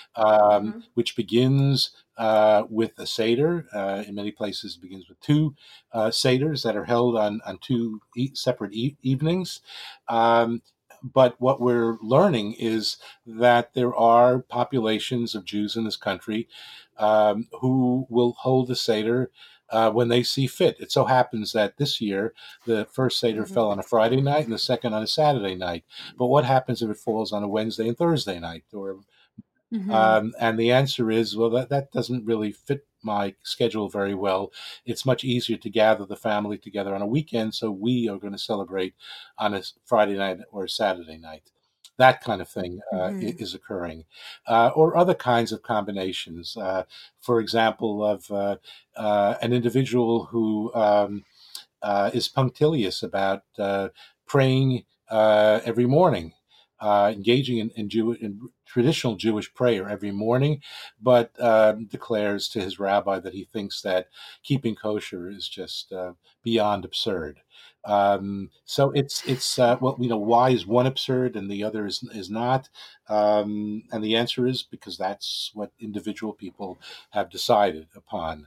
um, Mm-hmm. which begins uh, with a Seder. Uh, in many places, it begins with two uh, Seders that are held on, on two e- separate e- evenings. Um, but what we're learning is that there are populations of Jews in this country um, who will hold the Seder uh, when they see fit. It so happens that this year the first Seder Mm-hmm. fell on a Friday night and the second on a Saturday night. But what happens if it falls on a Wednesday and Thursday night? Or Mm-hmm. um, and the answer is, well, that, that doesn't really fit my schedule very well. It's much easier to gather the family together on a weekend, so we are going to celebrate on a Friday night or a Saturday night. That kind of thing uh, Mm-hmm. is occurring, uh, or other kinds of combinations. Uh, for example, of uh, uh, an individual who um, uh, is punctilious about uh, praying uh, every morning, uh, engaging in, in, Jew- in traditional Jewish prayer every morning, but uh, declares to his rabbi that he thinks that keeping kosher is just uh, beyond absurd. Um, so it's it's uh, well, you know, why is one absurd and the other is is not? Um, and the answer is because that's what individual people have decided upon.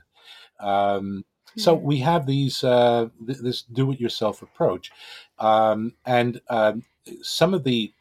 Um, so we have these uh, th- this do-it-yourself approach, um, and um, some of the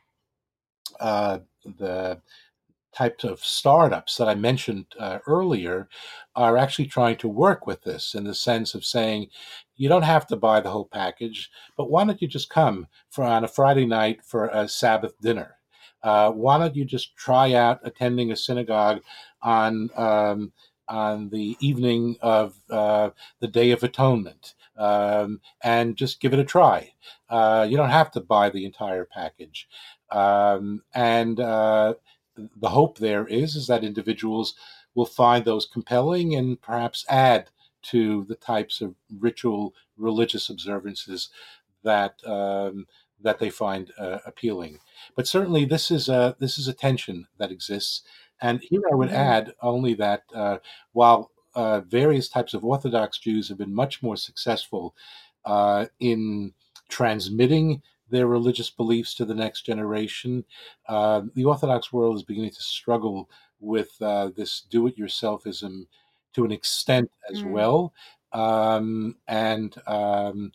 uh, the types of startups that I mentioned uh, earlier are actually trying to work with this in the sense of saying, you don't have to buy the whole package, but why don't you just come for on a Friday night for a Sabbath dinner? Uh, why don't you just try out attending a synagogue on um, on the evening of uh, the Day of Atonement um, and just give it a try? Uh, you don't have to buy the entire package, um, and uh, the hope there is is that individuals will find those compelling and perhaps add to the types of ritual religious observances that um, that they find uh, appealing. But certainly, this is a this is a tension that exists. And here I would Mm-hmm. add only that uh, while uh, various types of Orthodox Jews have been much more successful uh, in transmitting their religious beliefs to the next generation, uh, the Orthodox world is beginning to struggle with uh, this do-it-yourselfism to an extent as Mm-hmm. well, um, and um,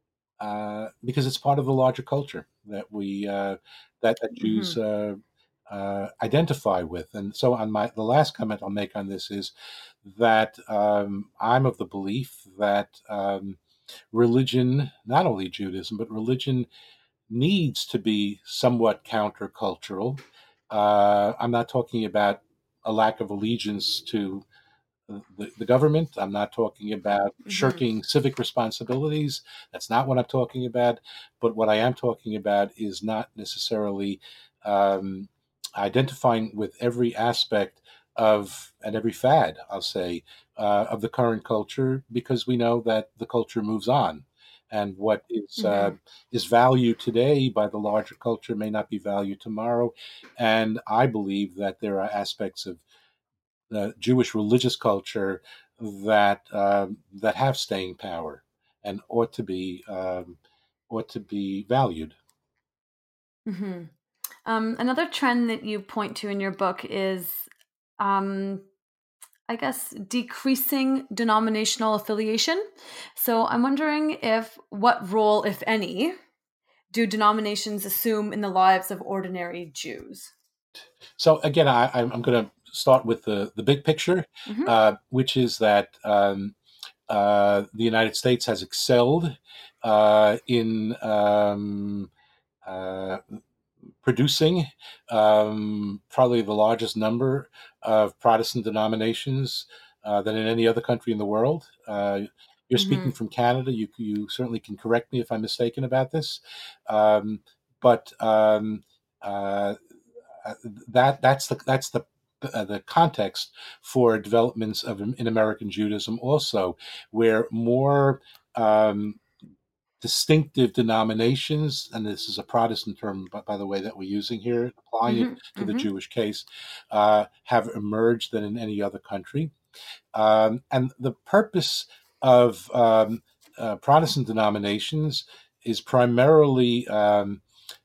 uh, because it's part of the larger culture that we uh, that, that Jews uh, uh, identify with. And so, on my the last comment I'll make on this is that um, I'm of the belief that um, religion, not only Judaism, but religion needs to be somewhat countercultural. Uh, I'm not talking about a lack of allegiance to the, the government. I'm not talking about Mm-hmm. shirking civic responsibilities. That's not what I'm talking about. But what I am talking about is not necessarily um, identifying with every aspect of and every fad, I'll say, uh, of the current culture, because we know that the culture moves on. And what is uh, Mm-hmm. is valued today by the larger culture may not be valued tomorrow. And I believe that there are aspects of the Jewish religious culture that um, that have staying power and ought to be um, ought to be valued. Mm-hmm. Um, another trend that you point to in your book is, um, I guess, decreasing denominational affiliation. So I'm wondering if what role, if any, do denominations assume in the lives of ordinary Jews? So again, I, I'm going to start with the the big picture, Mm-hmm. uh, which is that um, uh, the United States has excelled uh, in um, uh, producing um, probably the largest number of Protestant denominations uh, than in any other country in the world. Uh, you're Mm-hmm. speaking from Canada. You, you certainly can correct me if I'm mistaken about this. Um, but um, uh, that that's the that's the uh, the context for developments of in American Judaism also, where more um, distinctive denominations, and this is a Protestant term, by, by the way, that we're using here, applying it Mm-hmm. to the Mm-hmm. Jewish case, uh, have emerged than in any other country. Um, and the purpose of um, uh, Protestant denominations is primarily um,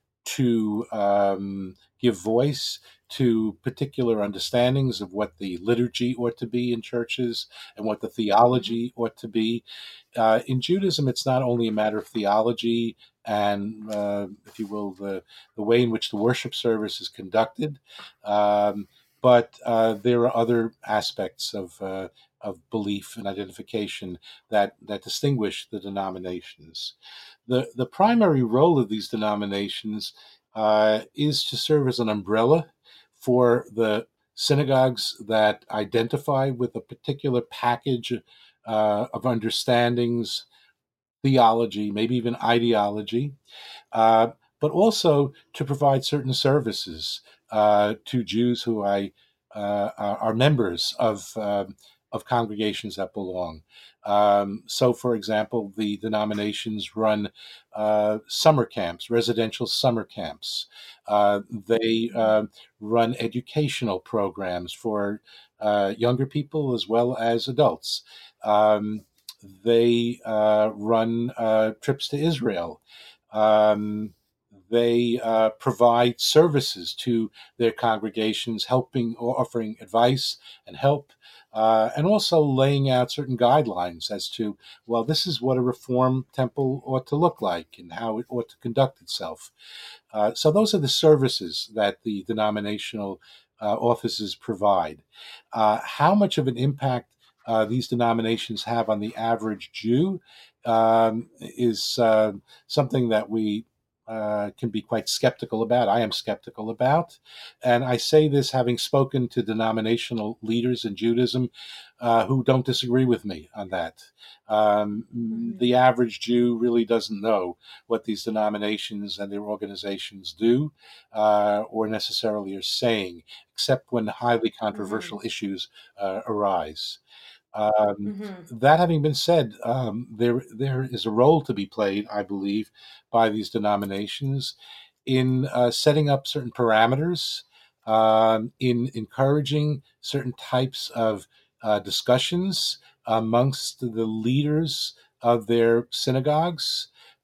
to um, give voice to particular understandings of what the liturgy ought to be in churches and what the Mm-hmm. theology ought to be. Uh, in Judaism, it's not only a matter of theology and, uh, if you will, the, the way in which the worship service is conducted, um, but uh, there are other aspects of uh, of belief and identification that that distinguish the denominations. The the primary role of these denominations uh, is to serve as an umbrella for the synagogues that identify with a particular package uh, of understandings, theology, maybe even ideology, uh, but also to provide certain services uh, to Jews who I uh, are members of um, of congregations that belong. Um, so, for example, the denominations run uh, summer camps, residential summer camps. Uh, they uh, run educational programs for uh, younger people as well as adults. Um, they uh, run uh, trips to Israel. Um, they uh, provide services to their congregations, helping or offering advice and help, uh, and also laying out certain guidelines as to, well, this is what a reform temple ought to look like and how it ought to conduct itself. Uh, so those are the services that the denominational uh, offices provide. Uh, how much of an impact uh, these denominations have on the average Jew um, is uh, something that we uh, can be quite skeptical about. I am skeptical about. And I say this having spoken to denominational leaders in Judaism uh, who don't disagree with me on that. Um, mm-hmm. The average Jew really doesn't know what these denominations and their organizations do uh, or necessarily are saying, except when highly controversial mm-hmm. issues uh, arise. Um, mm-hmm. That having been said, um, there there is a role to be played, I believe, by these denominations in uh, setting up certain parameters, um, in encouraging certain types of uh, discussions amongst the leaders of their synagogues,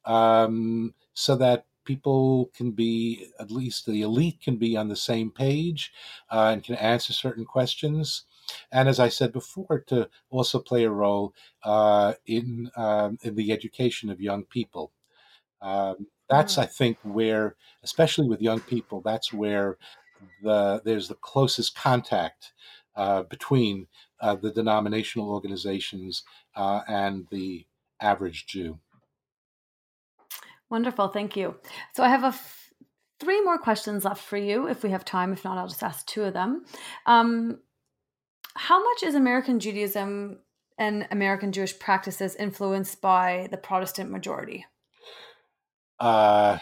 um, so that people can be, at least the elite can be on the same page uh, and can answer certain questions. And as I said before, to also play a role uh, in um, in the education of young people. Um, that's, mm-hmm. I think, where, especially with young people, that's where the there's the closest contact uh, between uh, the denominational organizations uh, and the average Jew. Wonderful, thank you. So I have a f- three more questions left for you, if we have time. If not, I'll just ask two of them. Um, How much is American Judaism and American Jewish practices influenced by the Protestant majority? Uh,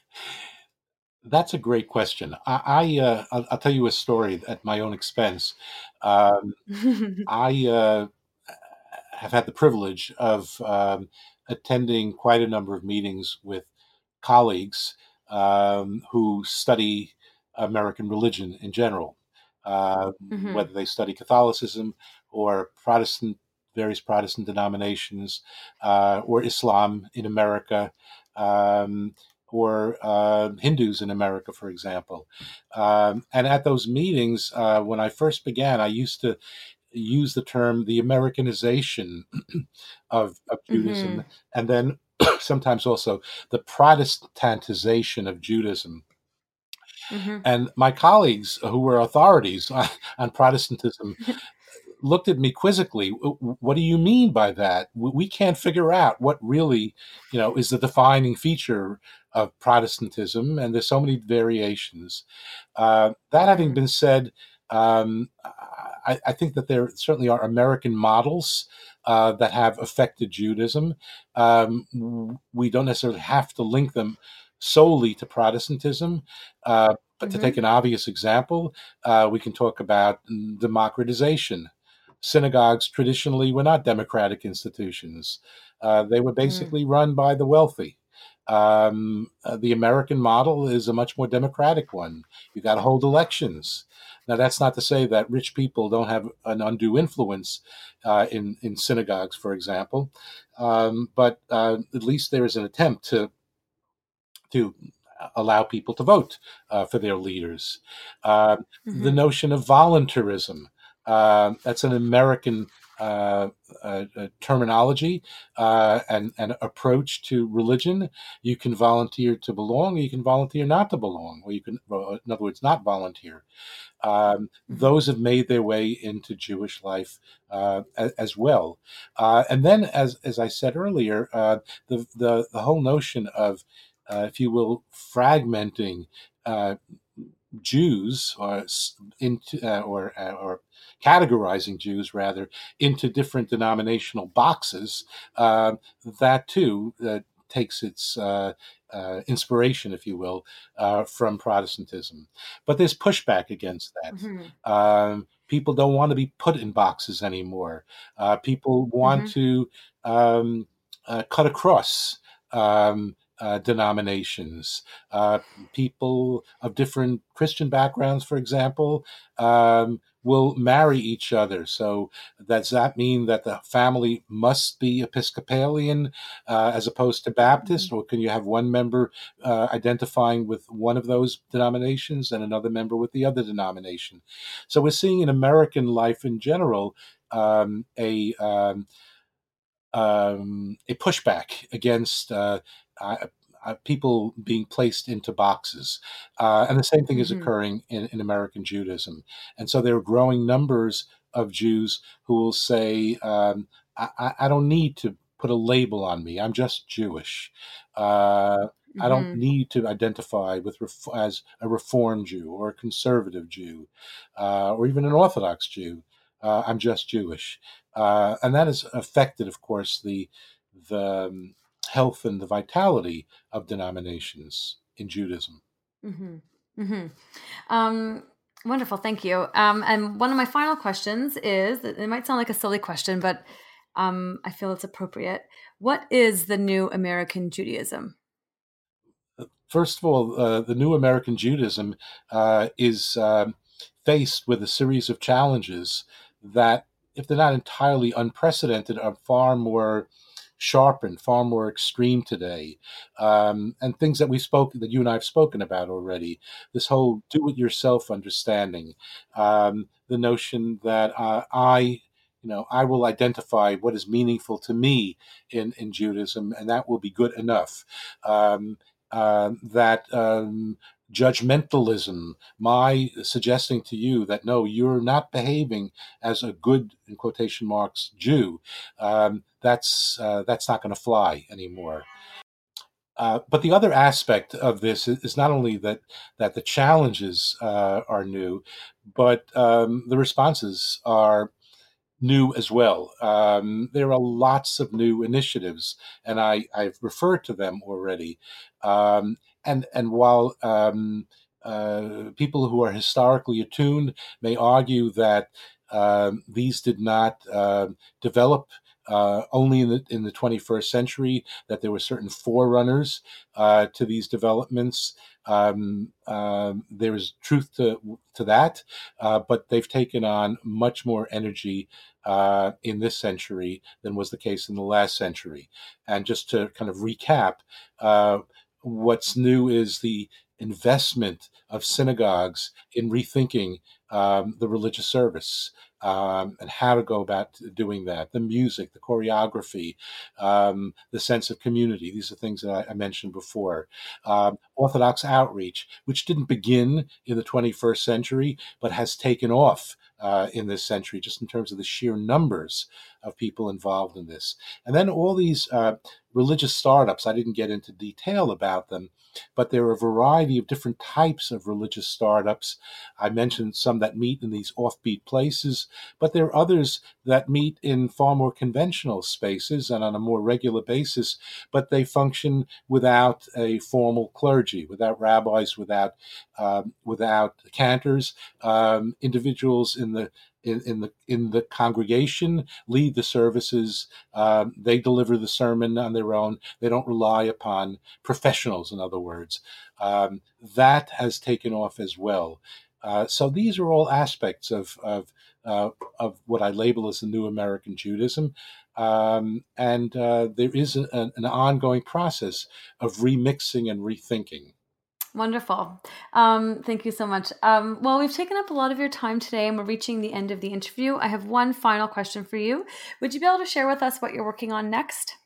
that's a great question. I, I uh, I'll, I'll tell you a story at my own expense. Um, I uh, have had the privilege of um, attending quite a number of meetings with colleagues um, who study American religion in general. Uh, mm-hmm. Whether they study Catholicism or Protestant, various Protestant denominations, uh, or Islam in America, um, or uh, Hindus in America, for example. Um, and at those meetings, uh, when I first began, I used to use the term the Americanization of, of Judaism, mm-hmm. and then sometimes also the Protestantization of Judaism. Mm-hmm. And my colleagues who were authorities on, on Protestantism looked at me quizzically. What do you mean by that? We can't figure out what really, you know, is the defining feature of Protestantism, and there's so many variations. Uh, that having been said, um, I, I think that there certainly are American models uh, that have affected Judaism. Um, we don't necessarily have to link them solely to Protestantism. Uh, but mm-hmm. to take an obvious example, uh, we can talk about democratization. Synagogues traditionally were not democratic institutions. Uh, they were basically mm. run by the wealthy. Um, uh, the American model is a much more democratic one. You got to hold elections. Now, that's not to say that rich people don't have an undue influence uh, in, in synagogues, for example, um, but uh, at least there is an attempt to to allow people to vote uh, for their leaders. Uh, mm-hmm. The notion of voluntarism, uh, that's an American uh, uh, uh, terminology uh, and, and approach to religion. You can volunteer to belong, or you can volunteer not to belong, or you can, well, in other words, not volunteer. Um, Mhm. those have made their way into Jewish life uh, as, as well. Uh, and then, as as I said earlier, uh, the, the the whole notion of, uh, if you will, fragmenting uh, Jews, or into uh, or uh, or categorizing Jews rather into different denominational boxes, uh, that too uh, takes its uh, uh, inspiration, if you will, uh, from Protestantism. But there's pushback against that. Mhm. Um, people don't want to be put in boxes anymore. Uh, people want Mhm. to um, uh, cut across um, uh, denominations. Uh, people of different Christian backgrounds, for example, um, will marry each other. So does that mean that the family must be Episcopalian uh, as opposed to Baptist, Mhm. or can you have one member uh, identifying with one of those denominations and another member with the other denomination? So we're seeing in American life in general um, a um, um, a pushback against uh, uh, uh, people being placed into boxes. Uh, and the same thing is Mhm. occurring in, in American Judaism. And so there are growing numbers of Jews who will say, um, I, I, I don't need to put a label on me. I'm just Jewish. Uh, I don't Mhm. need to identify with ref- as a Reform Jew or a conservative Jew uh, or even an Orthodox Jew. Uh, I'm just Jewish. Uh, and that has affected, of course, the the um, health and the vitality of denominations in Judaism. Mhm. Mhm. Um, wonderful. Thank you. Um, and one of my final questions is, it might sound like a silly question, but um, I feel it's appropriate. What is the new American Judaism? First of all, uh, the new American Judaism uh, is um, faced with a series of challenges that, if they're not entirely unprecedented, are far more sharpened, far more extreme today, um, and things that we spoke, that you and I have spoken about already. This whole do-it-yourself understanding, um, the notion that uh, I, you know, I will identify what is meaningful to me in in Judaism, and that will be good enough. Um, uh, that um, judgmentalism, my suggesting to you that no, you're not behaving as a good, in quotation marks, Jew, um, that's uh, that's not going to fly anymore. Uh, but the other aspect of this is, is not only that that the challenges uh, are new, but um, the responses are new as well. Um, there are lots of new initiatives, and I, I've referred to them already. Um, and and while um, uh, people who are historically attuned may argue that um, these did not uh, develop uh, only in the in the twenty-first century, that there were certain forerunners uh, to these developments. Um, um, there is truth to to that, uh, but they've taken on much more energy uh, in this century than was the case in the last century. And just to kind of recap, uh, what's new is the investment of synagogues in rethinking um, the religious service. Um, and how to go about doing that, the music, the choreography, um, the sense of community. These are things that I, I mentioned before. Um, Orthodox outreach, which didn't begin in the twenty-first century, but has taken off uh, in this century, just in terms of the sheer numbers of people involved in this. And then all these uh, religious startups, I didn't get into detail about them, but there are a variety of different types of religious startups. I mentioned some that meet in these offbeat places, but there are others that meet in far more conventional spaces and on a more regular basis, but they function without a formal clergy, without rabbis, without um, without cantors. Um, individuals in the in, in the in the congregation lead the services. Um, they deliver the sermon on their own. They don't rely upon professionals, in other words. Um, that has taken off as well. Uh, so these are all aspects of of uh, of what I label as the new American Judaism. Um, and uh, there is a, an ongoing process of remixing and rethinking. Wonderful. Um, thank you so much. Um, well, we've taken up a lot of your time today and we're reaching the end of the interview. I have one final question for you. Would you be able to share with us what you're working on next?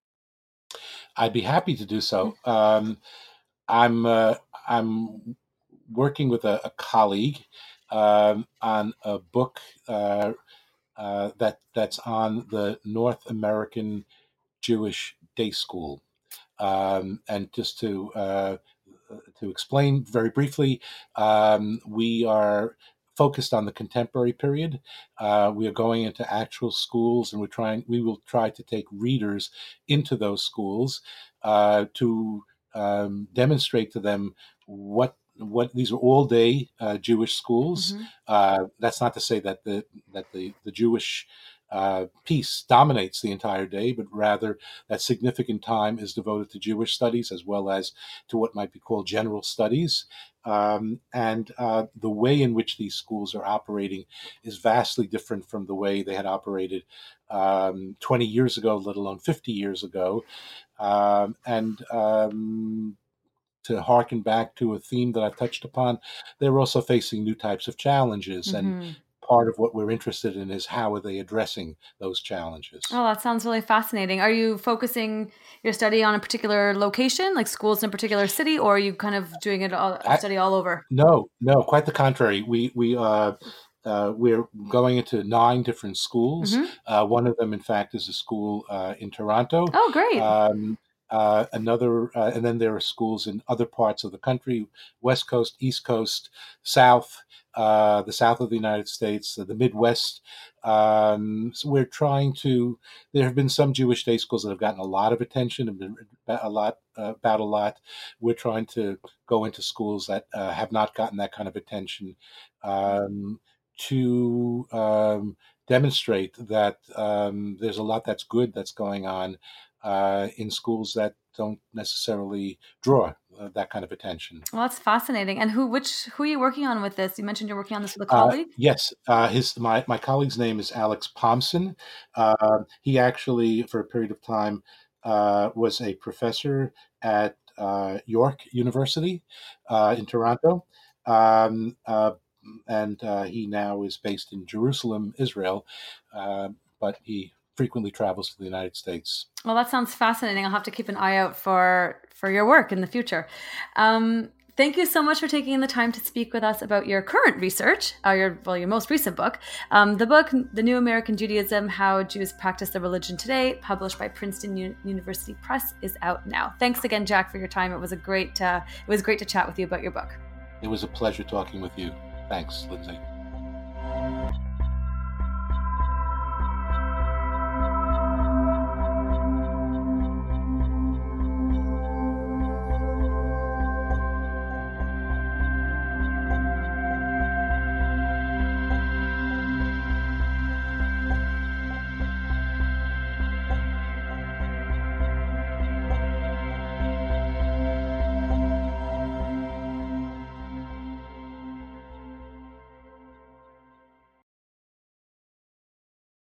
I'd be happy to do so. Um, I'm uh, I'm working with a, a colleague um, on a book uh, uh, that that's on the North American Jewish Day School. Um, and just to uh, to explain very briefly, um, we are focused on the contemporary period. Uh, we are going into actual schools, and we're trying. We will try to take readers into those schools uh, to um, demonstrate to them what what these are all day uh, Jewish schools. Mm-hmm. Uh, that's not to say that the that the the Jewish Uh, piece dominates the entire day, but rather that significant time is devoted to Jewish studies as well as to what might be called general studies. Um, and uh, the way in which these schools are operating is vastly different from the way they had operated um, twenty years ago, let alone fifty years ago. Um, and um, to harken back to a theme that I've touched upon, they're also facing new types of challenges. Mm-hmm. And part of what we're interested in is how are they addressing those challenges. Oh, that sounds really fascinating. Are you focusing your study on a particular location, like schools in a particular city, or are you kind of doing it all, I, study all over? No, no, quite the contrary. We we uh, uh, we're going into nine different schools. Mm-hmm. Uh, one of them, in fact, is a school uh, in Toronto. Oh, great. Um, Uh, another, uh, and then there are schools in other parts of the country, West Coast, East Coast, South, uh, the South of the United States, uh, the Midwest. Um, so we're trying to, there have been some Jewish day schools that have gotten a lot of attention and been a lot, uh, about a lot. We're trying to go into schools that uh, have not gotten that kind of attention um, to um, demonstrate that um, there's a lot that's good that's going on Uh, in schools that don't necessarily draw uh, that kind of attention. Well, that's fascinating. And who, which, who are you working on with this? You mentioned you're working on this with a colleague. Uh, yes, uh, his my my colleague's name is Alex Pomson. Uh, he actually, for a period of time, uh, was a professor at uh, York University uh, in Toronto. Um, uh, and uh, he now is based in Jerusalem, Israel, uh, but he frequently travels to the United States. Well, that sounds fascinating. I'll have to keep an eye out for, for your work in the future. Um, thank you so much for taking the time to speak with us about your current research, or your, well, your most recent book. Um, the book, The New American Judaism, How Jews Practice Their Religion Today, published by Princeton U- University Press, is out now. Thanks again, Jack, for your time. It was a great, uh, it was great to chat with you about your book. It was a pleasure talking with you. Thanks, Lindsay.